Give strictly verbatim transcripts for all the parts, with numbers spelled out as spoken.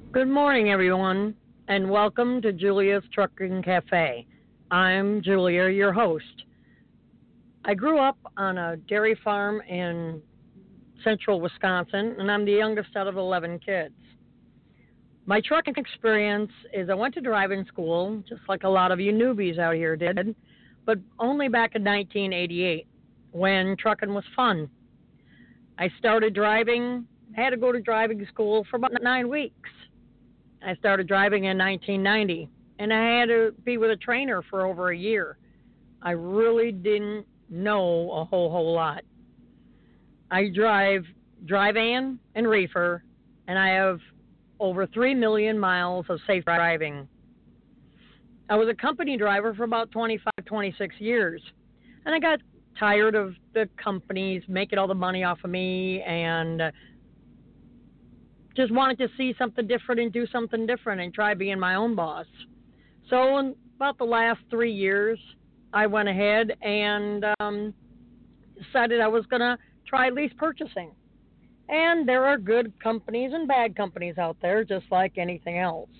Good morning, everyone, and welcome to Julia's Trucking Cafe. I'm Julia, your host. I grew up on a dairy farm in central Wisconsin, and I'm the youngest out of eleven kids. My trucking experience is I went to driving school, just like a lot of you newbies out here did, but only back in nineteen eighty-eight, when trucking was fun. I started driving, had to go to driving school for about nine weeks. I started driving in nineteen ninety, and I had to be with a trainer for over a year. I really didn't know a whole, whole lot. I drive dry-van and reefer, and I have over three million miles of safe driving. I was a company driver for about twenty-five, twenty-six years, and I got tired of the companies making all the money off of me and uh, just wanted to see something different and do something different and try being my own boss. So in about the last three years, I went ahead and um, decided I was going to try lease purchasing. And there are good companies and bad companies out there, just like anything else.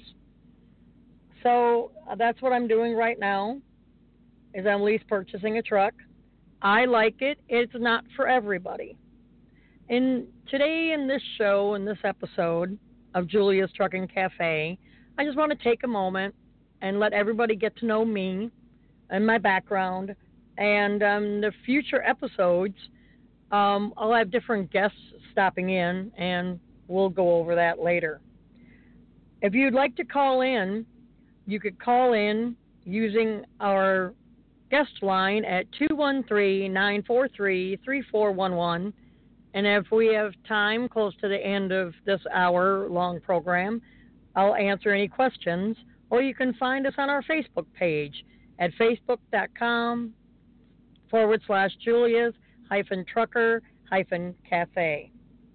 So uh, that's what I'm doing right now, is I'm lease purchasing a truck. I like it. It's not for everybody. And today in this show, in this episode of Julia's Trucking Cafe, I just want to take a moment and let everybody get to know me and my background. And um, the future episodes, um, I'll have different guests stopping in, and we'll go over that later. If you'd like to call in, you could call in using our guest line at two one three, nine four three, three four one one. And if we have time close to the end of this hour-long program, I'll answer any questions. Or you can find us on our Facebook page at facebook.com forward slash Julia's hyphen trucker hyphen cafe.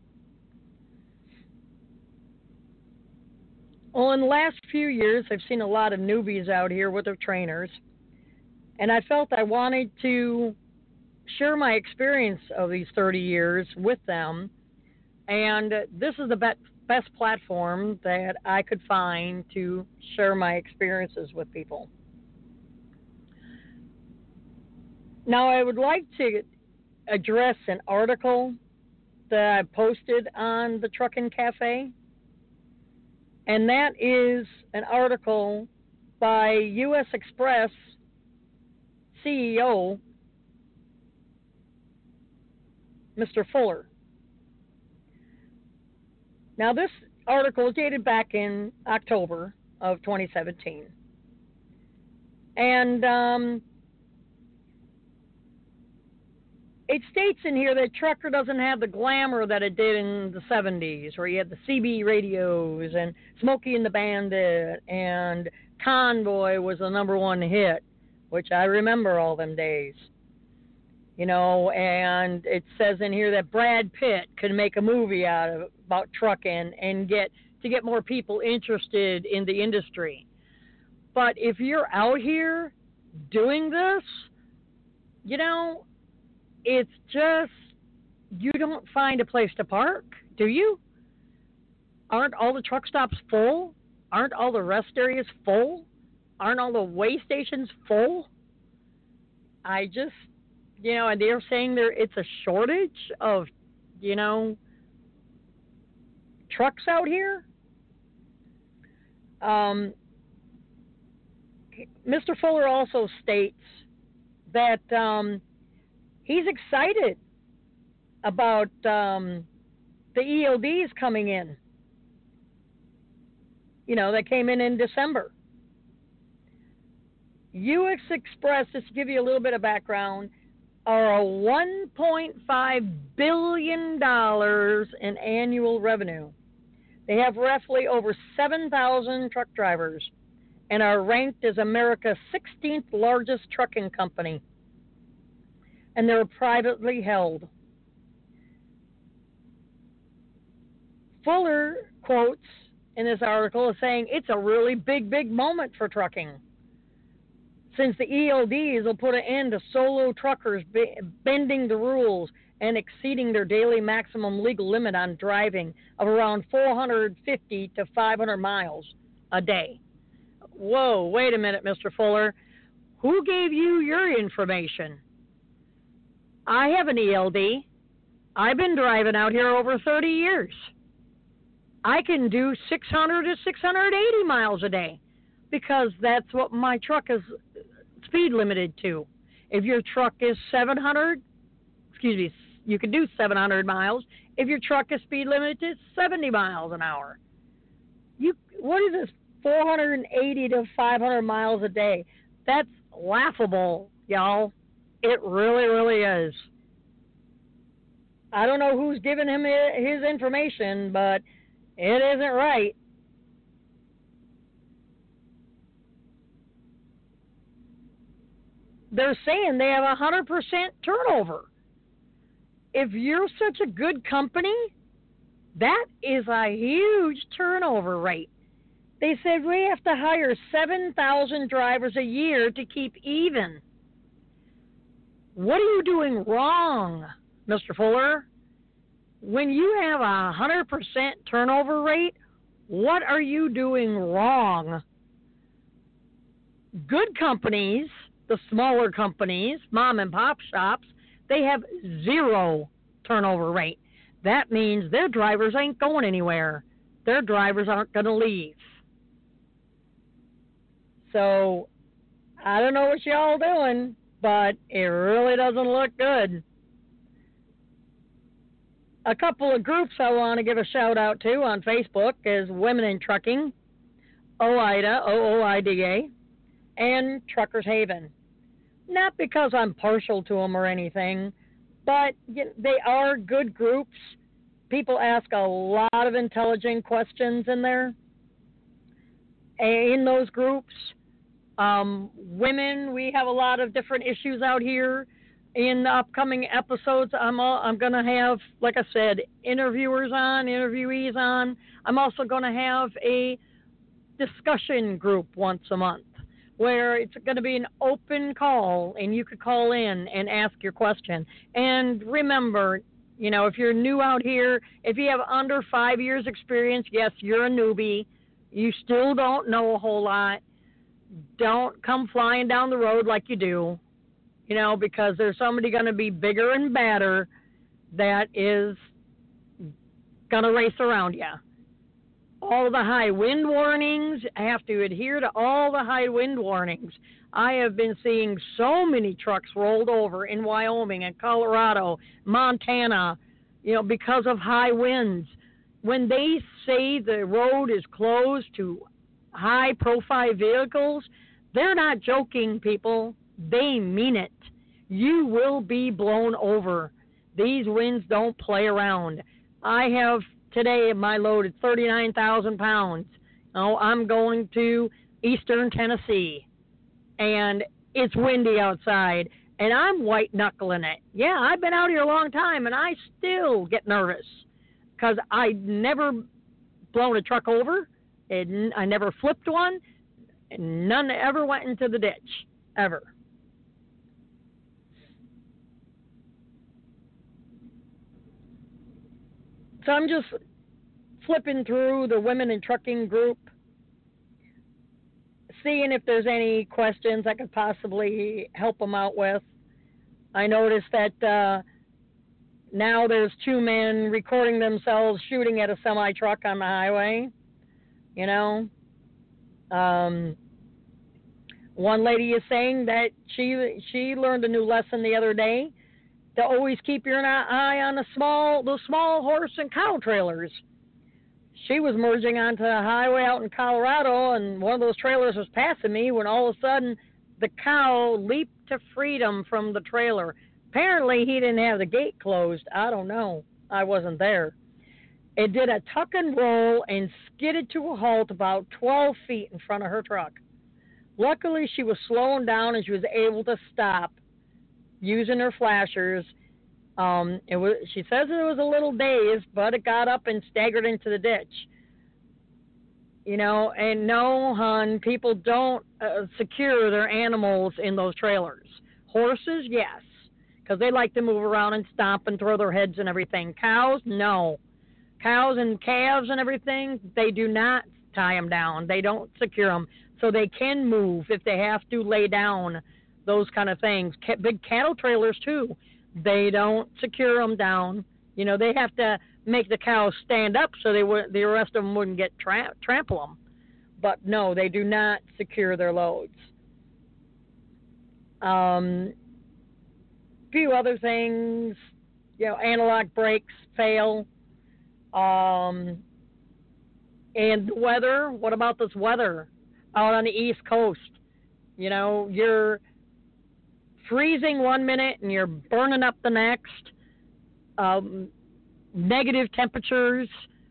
Well, in the last few years, I've seen a lot of newbies out here with their trainers. And I felt I wanted to share my experience of these thirty years with them, and this is the be- best platform that I could find to share my experiences with people. Now, I would like to address an article that I posted on the Trucking Cafe, and that is an article by U S Xpress C E O Mister Fuller. Now, this article is dated back in October of twenty seventeen. And um, it states in here that trucker doesn't have the glamour that it did in the seventies, where you had the C B radios and Smokey and the Bandit, and Convoy was the number one hit, which I remember all them days. You know, and it says in here that Brad Pitt could make a movie out of about trucking and get to get more people interested in the industry. But if you're out here doing this, you know, it's just you don't find a place to park, do you? Aren't all the truck stops full? Aren't all the rest areas full? Aren't all the way stations full? I just You know, and they're saying there it's a shortage of, you know, trucks out here. Um, Mister Fuller also states that um, he's excited about um, the E L Ds coming in. You know, that came in in December. U S Xpress, just to give you a little bit of background, are a one point five billion dollars in annual revenue. They have roughly over seven thousand truck drivers and are ranked as America's sixteenth largest trucking company. And they're privately held. Fuller quotes in this article as saying it's a really big, big moment for trucking, since the E L Ds will put an end to solo truckers bending the rules and exceeding their daily maximum legal limit on driving of around four hundred fifty to five hundred miles a day. Whoa, wait a minute, Mister Fuller. Who gave you your information? I have an E L D. I've been driving out here over thirty years. I can do six hundred to six hundred eighty miles a day because that's what my truck is speed limited to. If your truck is seven hundred, excuse me, you can do seven hundred miles. If your truck is speed limited to seventy miles an hour. You, what is this, four hundred eighty to five hundred miles a day? That's laughable, y'all. It really, really is. I don't know who's giving him his information, but it isn't right. They're saying they have a one hundred percent turnover. If you're such a good company, that is a huge turnover rate. They said we have to hire seven thousand drivers a year to keep even. What are you doing wrong, Mister Fuller? When you have a one hundred percent turnover rate, what are you doing wrong? Good companies, the smaller companies, mom and pop shops, they have zero turnover rate. That means their drivers ain't going anywhere. Their drivers aren't going to leave. So, I don't know what y'all doing, but it really doesn't look good. A couple of groups I want to give a shout out to on Facebook is Women in Trucking, OOIDA, O O I D A, and Truckers Haven. Not because I'm partial to them or anything, but they are good groups. People ask a lot of intelligent questions in there. In those groups, um, women, we have a lot of different issues out here. In the upcoming episodes, I'm all, I'm going to have, like I said, interviewers on, interviewees on. I'm also going to have a discussion group once a month where it's going to be an open call, and you could call in and ask your question. And remember, you know, if you're new out here, if you have under five years experience, yes, you're a newbie. You still don't know a whole lot. Don't come flying down the road like you do, you know, because there's somebody going to be bigger and badder that is going to race around you. All the high wind warnings, I have to adhere to all the high wind warnings. I have been seeing so many trucks rolled over in Wyoming and Colorado, Montana, you know, because of high winds. When they say the road is closed to high-profile vehicles, they're not joking, people. They mean it. You will be blown over. These winds don't play around. I have today my load is thirty-nine thousand pounds. Oh, I'm going to eastern Tennessee, and it's windy outside, and I'm white-knuckling it. Yeah, I've been out here a long time, and I still get nervous because I never blown a truck over. It, I never flipped one, and none ever went into the ditch, ever. So I'm just flipping through the Women in Trucking group, seeing if there's any questions I could possibly help them out with. I noticed that uh, now there's two men recording themselves shooting at a semi-truck on the highway. You know, um, one lady is saying that she she learned a new lesson the other day to always keep your eye on the small the small horse and cow trailers. She was merging onto the highway out in Colorado, and one of those trailers was passing me when all of a sudden the cow leaped to freedom from the trailer. Apparently he didn't have the gate closed. I don't know. I wasn't there. It did a tuck and roll and skidded to a halt about twelve feet in front of her truck. Luckily, she was slowing down and she was able to stop using her flashers. Um, it was, she says it was a little dazed, but it got up and staggered into the ditch. You know, and no, hon, people don't uh, secure their animals in those trailers. Horses, yes. because they like to move around and stomp and throw their heads and everything. Cows, no. Cows and calves and everything, they do not tie them down. They don't secure them. So they can move if they have to lay down, those kind of things. Ca- big cattle trailers, too. They don't secure them down. You know, they have to make the cows stand up so they would, the rest of them wouldn't get tra- trample them. But no, they do not secure their loads. Um, few other things, you know, analog brakes fail. Um, and the weather, what about this weather out on the East Coast? You know, you're freezing one minute and you're burning up the next. Um, negative temperatures,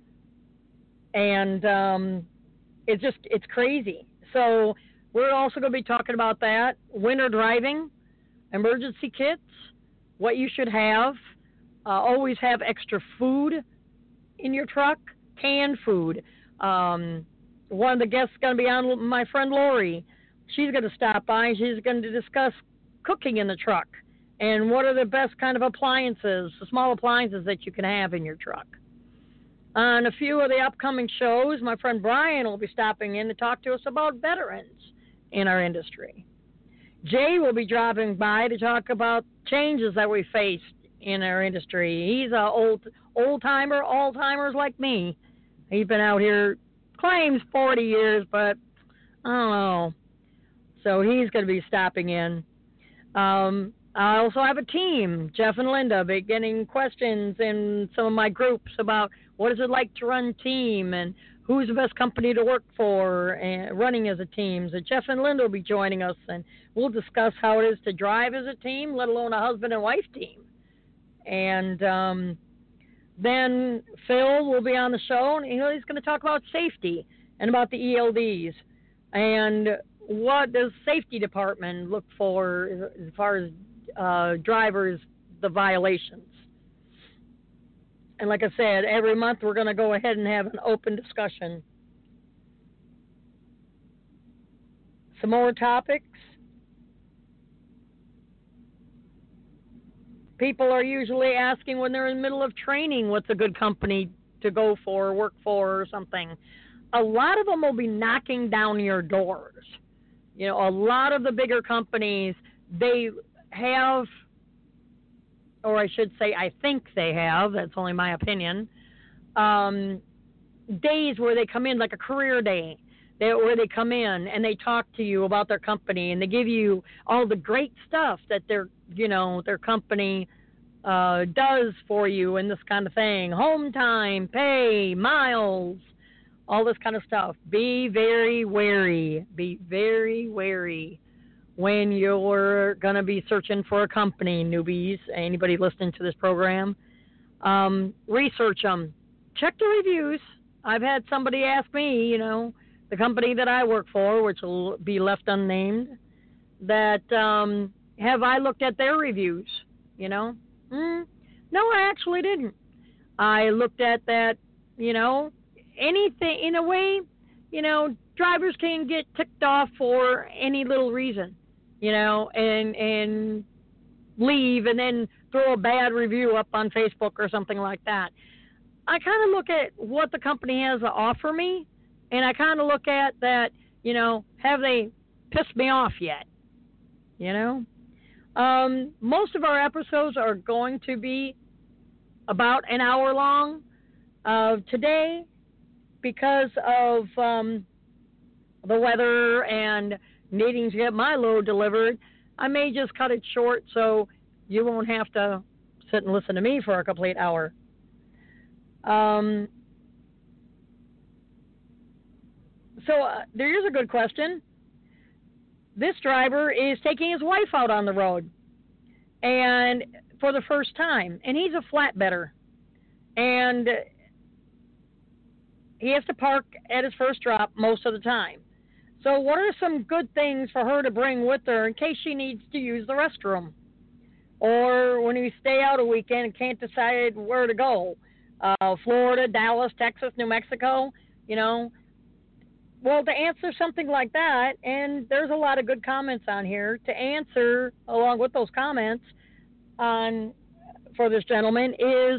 and um, it's just, it's crazy. So we're also going to be talking about that. Winter driving, emergency kits, what you should have. Uh, always have extra food in your truck, canned food. Um, one of the guests is going to be on, my friend Lori. She's going to stop by. She's going to discuss cooking in the truck and what are the best kind of appliances, the small appliances that you can have in your truck. On a few of the upcoming shows, my friend Brian will be stopping in to talk to us about veterans in our industry. Jay will be dropping by to talk about changes that we faced in our industry. He's a old old timer, all timers like me. He's been out here, claims forty years, but I don't know. So he's going to be stopping in. Um, I also have a team, Jeff and Linda, be getting questions in some of my groups about what is it like to run team and who's the best company to work for and running as a team. So Jeff and Linda will be joining us, and we'll discuss how it is to drive as a team, let alone a husband and wife team. And um, then Phil will be on the show, and he's going to talk about safety and about the E L Ds and what does safety department look for as far as uh, drivers, the violations. And like I said, every month we're going to go ahead and have an open discussion. Some more topics. People are usually asking when they're in the middle of training what's a good company to go for or work for or something. A lot of them will be knocking down your doors. You know, a lot of the bigger companies, they have, or I should say, I think they have, that's only my opinion, um, days where they come in, like a career day, they, where they come in and they talk to you about their company and they give you all the great stuff that their, you know, their company uh, does for you and this kind of thing. Home time, pay, miles, all this kind of stuff. Be very wary. Be very wary when you're going to be searching for a company, newbies, anybody listening to this program. Um, research them. Check the reviews. I've had somebody ask me, you know, the company that I work for, which will be left unnamed, that um, have I looked at their reviews, you know? Mm, no, I actually didn't. I looked at that, you know, anything, in a way, you know, drivers can get ticked off for any little reason, you know, and and leave and then throw a bad review up on Facebook or something like that. I kind of look at what the company has to offer me, and I kind of look at that, you know, have they pissed me off yet, you know? Um, most of our episodes are going to be about an hour long. Uh, today, because of um, the weather and needing to get my load delivered, I may just cut it short so you won't have to sit and listen to me for a complete hour. Um, so uh, there is a good question. This driver is taking his wife out on the road and for the first time, and he's a flatbedder. And he has to park at his first drop most of the time. So what are some good things for her to bring with her in case she needs to use the restroom? Or when we stay out a weekend and can't decide where to go? Uh, Florida, Dallas, Texas, New Mexico, you know. Well, to answer something like that, and there's a lot of good comments on here, to answer along with those comments, on for this gentleman is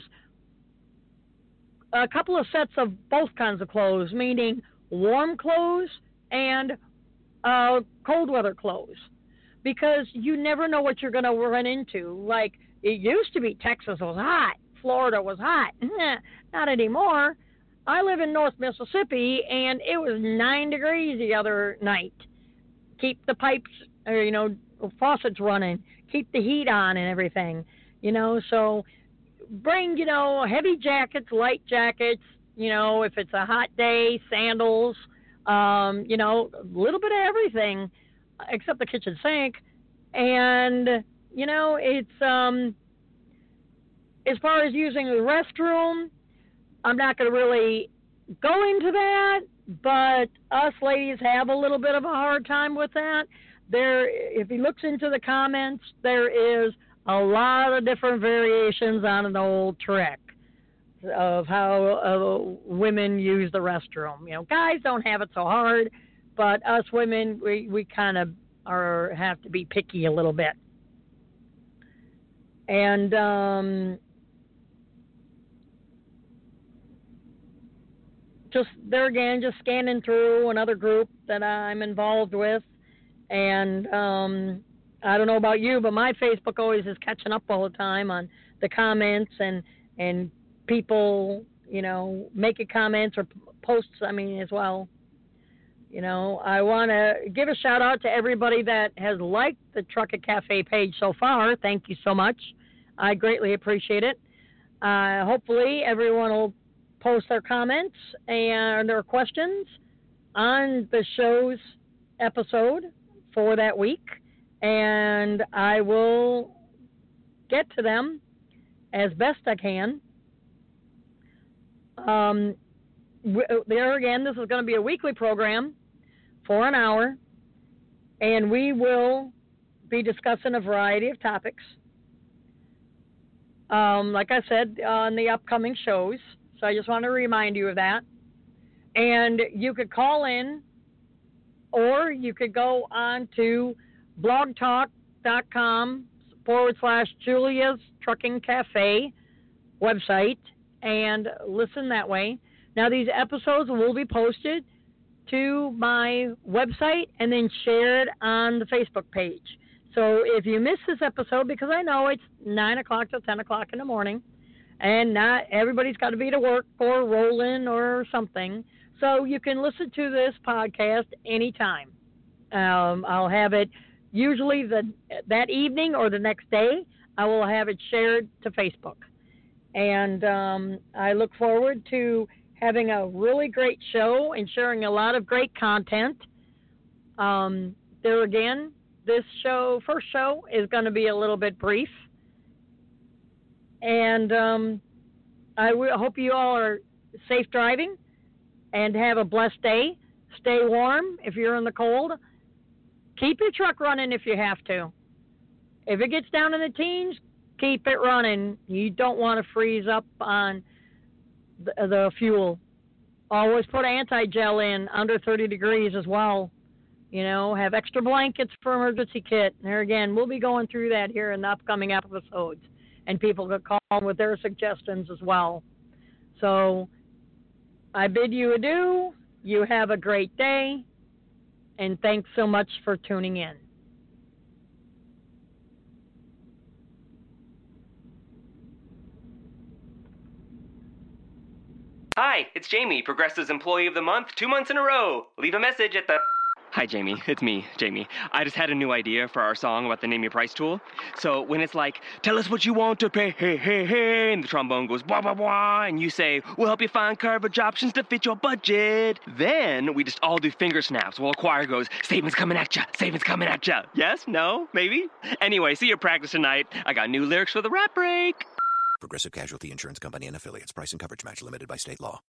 a couple of sets of both kinds of clothes, meaning warm clothes and uh, cold weather clothes, because you never know what you're going to run into. Like, it used to be Texas was hot, Florida was hot. Not anymore. I live in North Mississippi, and it was nine degrees the other night. Keep the pipes, or, you know, faucets running. Keep the heat on and everything. You know, so bring, you know, heavy jackets, light jackets. You know, if it's a hot day, sandals. Um, you know, a little bit of everything, except the kitchen sink. And, you know, it's um, as far as using the restroom, I'm not going to really go into that, but us ladies have a little bit of a hard time with that. There, if he looks into the comments, there is a lot of different variations on an old trick of how uh, women use the restroom. You know, guys don't have it so hard, but us women, we, we kind of are have to be picky a little bit. And um, just there again, just scanning through another group that I'm involved with. And um, I don't know about you, but my Facebook always is catching up all the time on the comments and, and people, you know, making comments or posts, I mean, as well. You know, I want to give a shout out to everybody that has liked the Truckin' Cafe page so far. Thank you so much. I greatly appreciate it. Uh, hopefully everyone will post their comments and their questions on the show's episode for that week, and I will get to them as best I can. Um, there again, this is going to be a weekly program for an hour, and we will be discussing a variety of topics. Um, like I said, on the upcoming shows. So I just want to remind you of that. And you could call in, or you could go on to blogtalk.com forward slash Julia's Trucking Cafe website and listen that way. Now, these episodes will be posted to my website and then shared on the Facebook page. So if you miss this episode, because I know it's nine o'clock to ten o'clock in the morning, and not everybody's got to be to work or rolling or something, so you can listen to this podcast anytime. Um, I'll have it usually the that evening or the next day. I will have it shared to Facebook. And um, I look forward to having a really great show and sharing a lot of great content. Um, there again, this show, first show, is going to be a little bit brief. And um, I w- hope you all are safe driving and have a blessed day. Stay warm if you're in the cold. Keep your truck running if you have to. If it gets down in the teens, keep it running. You don't want to freeze up on the, the fuel. Always put anti-gel in under thirty degrees as well. You know, have extra blankets for emergency kit. There again, we'll be going through that here in the upcoming episodes. And people could call with their suggestions as well. So I bid you adieu. You have a great day. And thanks so much for tuning in. Hi, it's Jamie, Progressive's Employee of the Month, two months in a row. Leave a message at the... Hi, Jamie. It's me, Jamie. I just had a new idea for our song about the Name Your Price tool. So when it's like, tell us what you want to pay, hey, hey, hey, and the trombone goes, blah, blah, blah, and you say, we'll help you find coverage options to fit your budget. Then we just all do finger snaps while a choir goes, savings coming at ya, savings coming at ya. Yes? No? Maybe? Anyway, see you practice tonight. I got new lyrics for the rap break. Progressive Casualty Insurance Company and Affiliates. Price and coverage match limited by state law.